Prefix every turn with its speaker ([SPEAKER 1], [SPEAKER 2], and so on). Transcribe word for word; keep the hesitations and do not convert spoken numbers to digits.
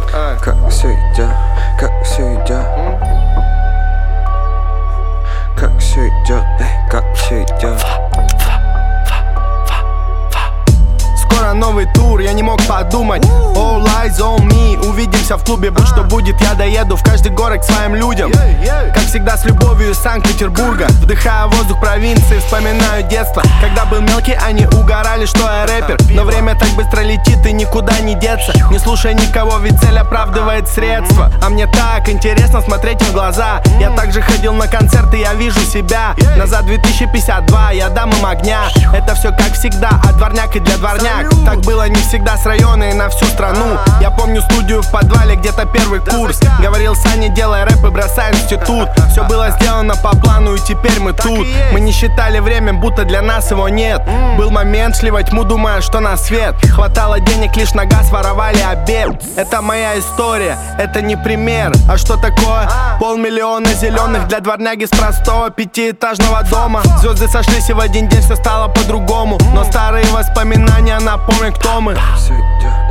[SPEAKER 1] Как все идет, как все идет, как все идет, эй, как все идет.
[SPEAKER 2] Скоро новый тур, я не мог подумать. All eyes on me, увидимся в клубе, будь что будет. Я доеду в каждый город к своим людям. Как всегда с любовью из Санкт-Петербурга. Вдыхаю воздух провинции, вспоминаю детство. Когда был мелкий, они угорали, что я рэпер. Но время так быстро летит и никуда не деться. Не слушай никого, ведь цель оправдывает средства. А мне так интересно смотреть им в глаза. Я также ходил на концерты, я вижу себя. Назад две тысячи пятьдесят два, я дам им огня. Это все как всегда, от дворняк и для дворняк. Так было не всегда с района и на всю страну. Я помню студию в подвале, где-то первый курс. Говорил Саня, делай рэп и бросай институт. Все было сделано по плану и теперь мы тут. Мы не считали время, будто для нас его нет. Был момент сливать тьму, думая, что на свет. Хватало денег лишь на газ, воровали обед. Это моя история, это не пример. А что такое? Полмиллиона зеленых для дворняги с простого пятиэтажного дома. Звезды сошлись и в один день все стало по-другому. Но старые воспоминания напомнят, кто мы.
[SPEAKER 1] Все идет.